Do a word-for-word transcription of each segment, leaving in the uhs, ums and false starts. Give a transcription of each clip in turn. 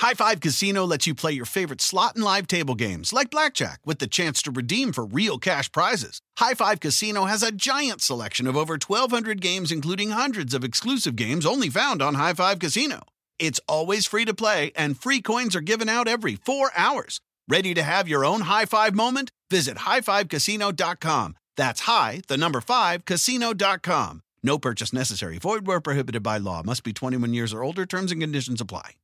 High Five Casino lets you play your favorite slot and live table games like blackjack with the chance to redeem for real cash prizes. High Five Casino has a giant selection of over twelve hundred games, including hundreds of exclusive games only found on High Five Casino. It's always free to play, and free coins are given out every four hours. Ready to have your own high five moment? Visit high five casino dot com. That's high, the number five, casino dot com. No purchase necessary. Void where prohibited by law. Must be twenty-one years or older. Terms and conditions apply.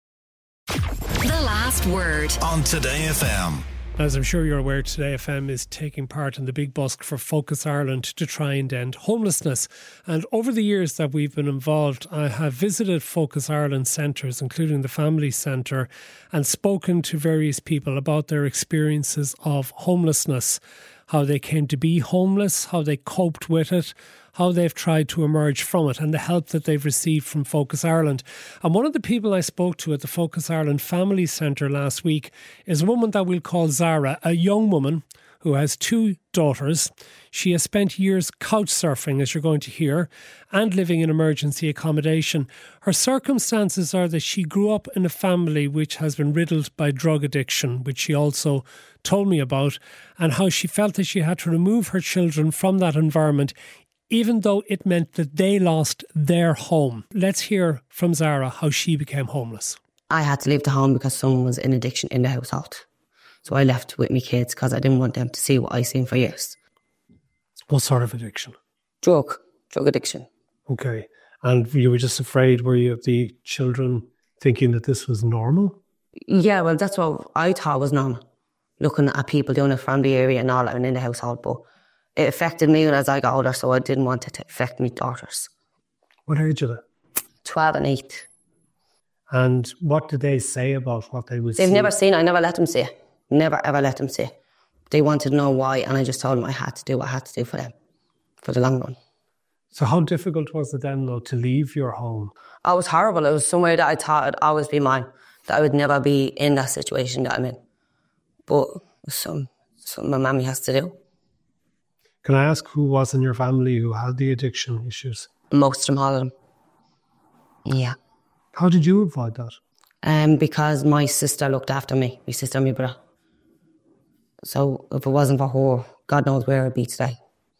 The Last Word on Today F M. As I'm sure you're aware, Today F M is taking part in the big busk for Focus Ireland to try and end homelessness. And over the years that we've been involved, I have visited Focus Ireland centres, including the Family Centre, and spoken to various people about their experiences of homelessness, how they came to be homeless, how they coped with it, how they've tried to emerge from it, and the help that they've received from Focus Ireland. And one of the people I spoke to at the Focus Ireland Family Centre last week is a woman that we'll call Zara, a young woman who has two daughters. She has spent years couch surfing, as you're going to hear, and living in emergency accommodation. Her circumstances are that she grew up in a family which has been riddled by drug addiction, which she also told me about, and how she felt that she had to remove her children from that environment, even though it meant that they lost their home. Let's hear from Zara how she became homeless. I had to leave the home because someone was in addiction in the household. So I left with my kids because I didn't want them to see what I seen for years. What sort of addiction? Drug. Drug addiction. Okay. And you were just afraid, were you, of the children thinking that this was normal? Yeah, well, that's what I thought was normal. Looking at people doing it from the area and all that and in the household. But it affected me as I got older, so I didn't want it to affect my daughters. What age are they? twelve and eight. And what did they say about what they would see? They've never seen it. I never let them see it. Never, ever let them see it. They wanted to know why, and I just told them I had to do what I had to do for them, for the long run. So how difficult was it then, though, to leave your home? Oh, it was horrible. It was somewhere that I thought it'd always be mine, that I would never be in that situation that I'm in. But it's some, something my mammy has to do. Can I ask who was in your family who had the addiction issues? Most of them, all of them. Yeah. How did you avoid that? Um, because my sister looked after me, my sister and my brother. So if it wasn't for her, God knows where I'd be today.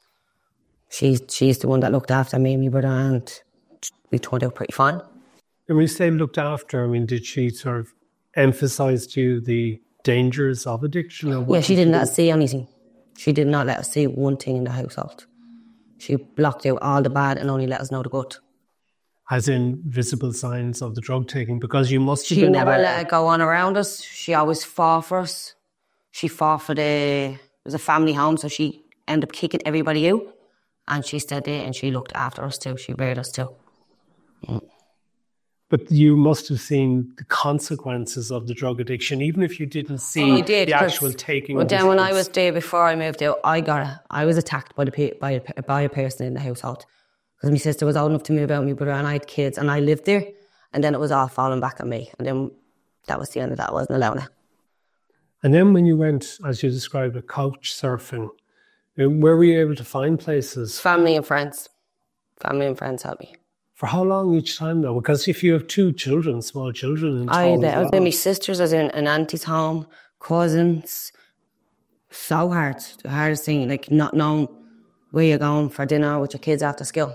She's, she's the one that looked after me and my brother, and we turned out pretty fine. And when you say looked after, I mean, did she sort of emphasise to you the dangers of addiction? Or what yeah, she did didn't you let us see anything. She did not let us see one thing in the household. She blocked out all the bad and only let us know the good. As in visible signs of the drug taking, because you must have She been never aware. let it go on around us. She always fought for us. She fought for the... It was a family home, so she ended up kicking everybody out. And she stayed there and she looked after us too. She reared us too. Mm. But you must have seen the consequences of the drug addiction, even if you didn't see Oh, I did, the actual taking Well, of the then when I drugs. was there before I moved out, I got a, I was attacked by the pe- by a, by a person in the household. Because my sister was old enough to move out with my brother and I had kids and I lived there. And then it was all falling back on me. And then that was the end of that. I wasn't allowing it. And then when you went, as you described it, couch surfing, um, where were you able to find places? Family and friends. Family and friends helped me. For how long each time, though? Because if you have two children, small children in I, town as I was well. in my sister's, I was in an auntie's home, cousins. So hard. The hardest thing, like not knowing where you're going for dinner with your kids after school.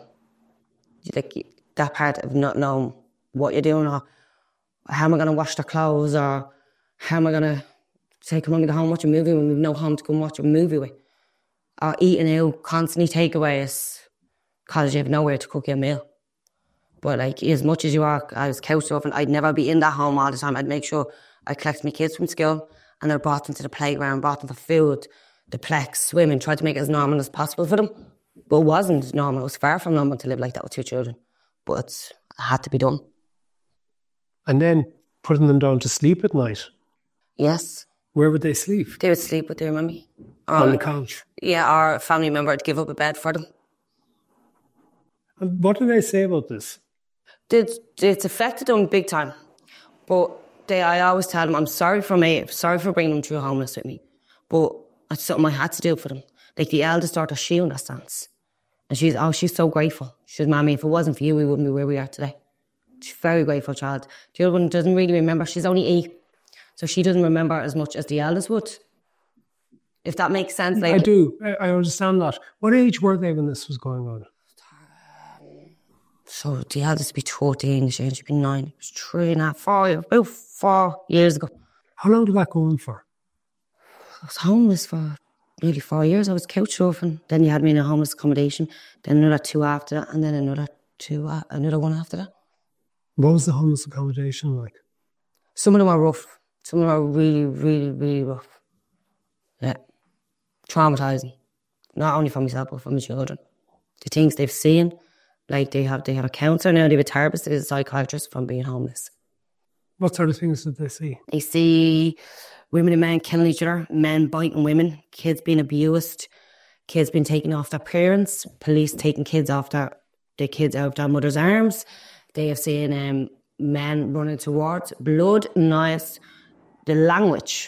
Like that part of not knowing what you're doing, or how am I going to wash their clothes, or how am I going to say, come on, we go home and watch a movie when we've no home to come watch a movie with. Or eating out, constantly takeaways, because you have nowhere to cook your meal. But like, as much as you are, I was couch surfing, I'd never be in that home all the time. I'd make sure I collect my kids from school and I brought them to the playground, brought them for food, the plex, swimming, tried to make it as normal as possible for them. But it wasn't normal. It was far from normal to live like that with two children. But it had to be done. And then putting them down to sleep at night. Yes. Where would they sleep? They would sleep with their mummy. Or, On the couch. Yeah, or a family member would give up a bed for them. And what do they say about this? It's, it's affected them big time. But they, I always tell them, I'm sorry for me, sorry for bringing them through homeless with me. But it's something I had to do for them. Like the eldest daughter, she understands. And she's, oh, she's so grateful. She says, Mommy, if it wasn't for you, we wouldn't be where we are today. She's a very grateful child. The other one doesn't really remember. She's only eight, so she doesn't remember as much as the eldest would. If that makes sense. Like, I do. I understand that. What age were they when this was going on? So the eldest would be thirteen, she would be nine. It was three and a half, four, about four years ago. How long did that go on for? I was homeless for nearly four years. I was couch surfing. Then you had me in a homeless accommodation. Then another two after that, and then another two, uh, another one after that. What was the homeless accommodation like? Some of them are rough. Some of them are really, really, really rough. Yeah. Traumatising. Not only for myself, but for my children. The things they've seen, like they have they have a counsellor now, they have a therapist, they have a psychiatrist from being homeless. What sort of things did they see? They see women and men killing each other, men biting women, kids being abused, kids being taken off their parents, police taking kids off their, their kids out of their mother's arms. They have seen um, men running towards blood, knives, the language.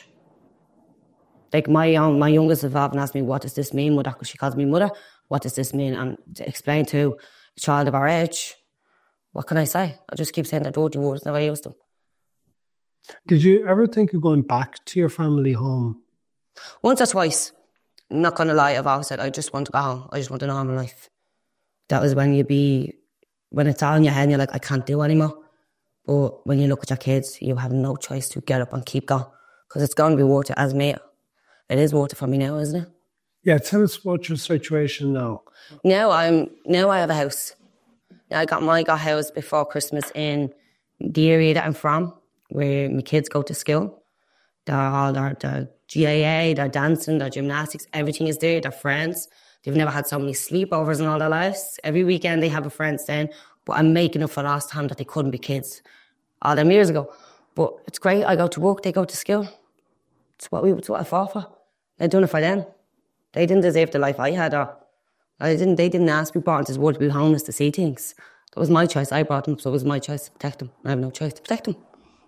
Like my own, my youngest have often asked me, what does this mean, mother? Because she calls me mother. What does this mean? And to explain to a child of our age, what can I say? I just keep saying the dirty words, never use them. Did you ever think of going back to your family home? Once or twice. I'm not going to lie, I've always said, I just want to go home. I just want a normal life. That was when you be, when it's all in your head and you're like, I can't do anymore. But when you look at your kids, you have no choice to get up and keep going. Because it's going to be worth it as me. It is worth it for me now, isn't it? Yeah, tell us about your situation now. Now I'm now I have a house. Now I got my got house before Christmas in the area that I'm from, where my kids go to school. They're all their, their G A A, their dancing, their gymnastics, everything is there. They're friends. They've never had so many sleepovers in all their lives. Every weekend they have a friend staying. But I'm making up for last time that they couldn't be kids all them years ago. But it's great. I go to work, they go to school. It's what we it's what I fought for. They've done it for them. They didn't deserve the life I had, or I didn't. They didn't ask me brought into this world to be homeless to see things. That was my choice. I brought them, so it was my choice to protect them. I have no choice to protect them.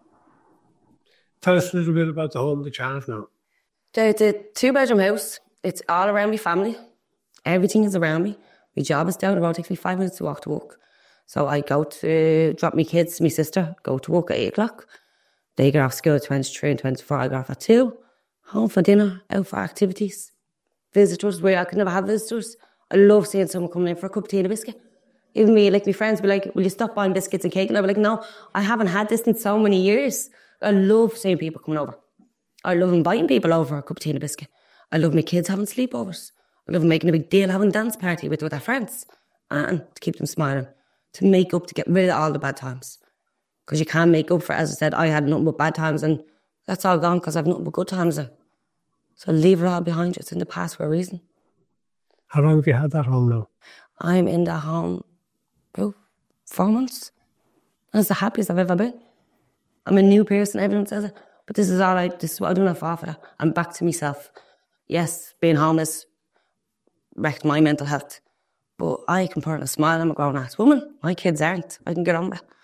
Tell us a little bit about the home that you have now. It's a two-bedroom house. It's all around my family. Everything is around me. My job is down the road. It takes me five minutes to walk to work. So I go to drop my kids, my sister, go to work at eight o'clock. They get off school at twenty-three and twenty-four. I get off at two. Home for dinner, out for activities. Visitors, where I could never have visitors. I love seeing someone coming in for a cup of tea and a biscuit. Even me, like my friends be like, will you stop buying biscuits and cake? And I'll be like, no, I haven't had this in so many years. I love seeing people coming over. I love inviting people over for a cup of tea and a biscuit. I love my kids having sleepovers. I love making a big deal, having a dance party with, with their friends. And to keep them smiling. To make up, to get rid of all the bad times. Because you can't make up for, as I said, I had nothing but bad times and that's all gone because I've nothing but good times now. So leave it all behind you. It's in the past for a reason. How long have you had that home now? I'm in that home about four months. That's the happiest I've ever been. I'm a new person, everyone says it. But this is all right. This is what I do not fall for that. I'm back to myself. Yes, being homeless wrecked my mental health. But I can put on a smile. I'm a grown-ass woman. My kids aren't. I can get on with it.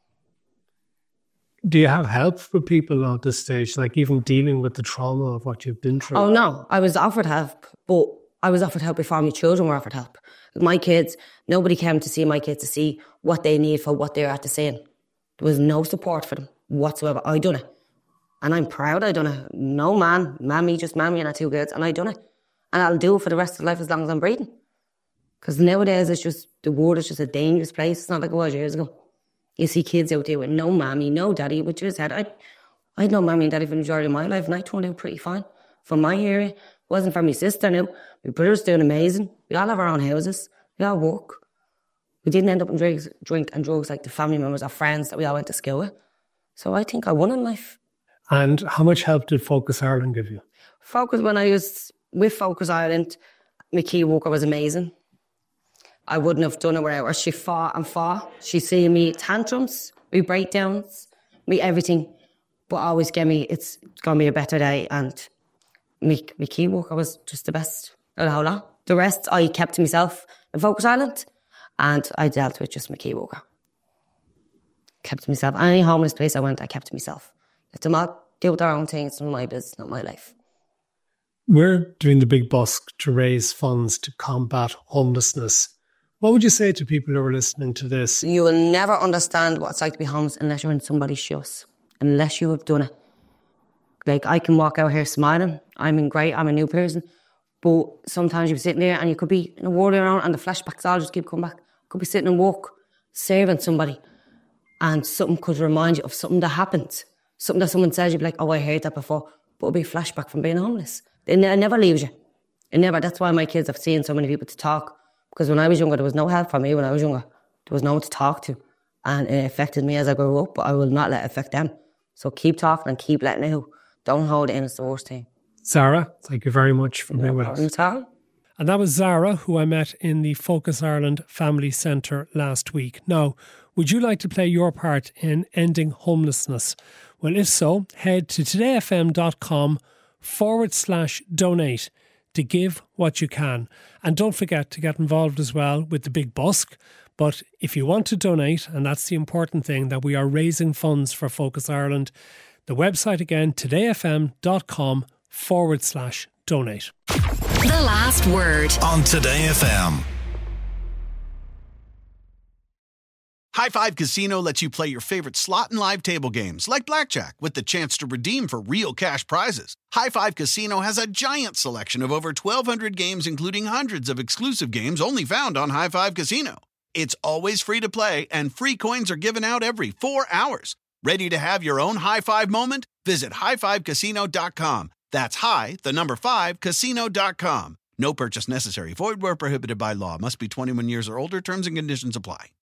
Do you have help for people at this stage, like even dealing with the trauma of what you've been through? Oh, no. I was offered help, but I was offered help before my children were offered help. My kids, nobody came to see my kids to see what they need for what they're at the saying. There was no support for them whatsoever. I done it. And I'm proud I done it. No man, mammy, just mammy and our two kids, and I done it. And I'll do it for the rest of life as long as I'm breathing. Because nowadays it's just, the world is just a dangerous place. It's not like it was years ago. You see kids out there with no mammy, no daddy, which is sad. I, I had no mammy and daddy for the majority of my life, and I turned out pretty fine. For my area, it wasn't for my sister now. My brother's doing amazing. We all have our own houses. We all work. We didn't end up in drugs, drink and drugs like the family members or friends that we all went to school with. So I think I won in life. And how much help did Focus Ireland give you? Focus, when I was with Focus Ireland, my key worker was amazing. I wouldn't have done it without her. She fought and fought. She seen me tantrums, me breakdowns, me everything. But always gave me, it's going to be a better day. And me, me key worker was just the best of the whole lot. The rest I kept to myself in Focus Ireland. And I dealt with just my key worker. Kept to myself. Any homeless place I went, I kept to myself. Let them all do their own thing. It's not my business, not my life. We're doing the Big Busk to raise funds to combat homelessness. What would you say to people who are listening to this? You will never understand what it's like to be homeless unless you're in somebody's shoes, unless you have done it. Like, I can walk out here smiling, I'm in great, I'm a new person, but sometimes you're sitting there and you could be in a whirling around and the flashbacks all just keep coming back. You could be sitting in work, saving somebody, and something could remind you of something that happened. Something that someone says, you'd be like, oh, I heard that before. But it'll be a flashback from being homeless. It, ne- it never leaves you. It never. That's why my kids have seen so many people to talk. Because when I was younger, there was no help for me when I was younger. There was no one to talk to. And it affected me as I grew up, but I will not let it affect them. So keep talking and keep letting it out. Don't hold it in, it's the worst thing. Zara, thank you very much for being with us. Tom? And that was Zara, who I met in the Focus Ireland Family Centre last week. Now, would you like to play your part in ending homelessness? Well, if so, head to todayfm.com forward slash donate to give what you can. And don't forget to get involved as well with the Big Busk. But if you want to donate, and that's the important thing, that we are raising funds for Focus Ireland, the website again, todayfm.com forward slash donate. The last word on Today F M. High Five Casino lets you play your favorite slot and live table games like blackjack with the chance to redeem for real cash prizes. High Five Casino has a giant selection of over twelve hundred games, including hundreds of exclusive games only found on High Five Casino. It's always free to play, and free coins are given out every four hours. Ready to have your own high five moment? Visit high five casino dot com. That's high, the number five, casino dot com. No purchase necessary. Void where prohibited by law. Must be twenty-one years or older. Terms and conditions apply.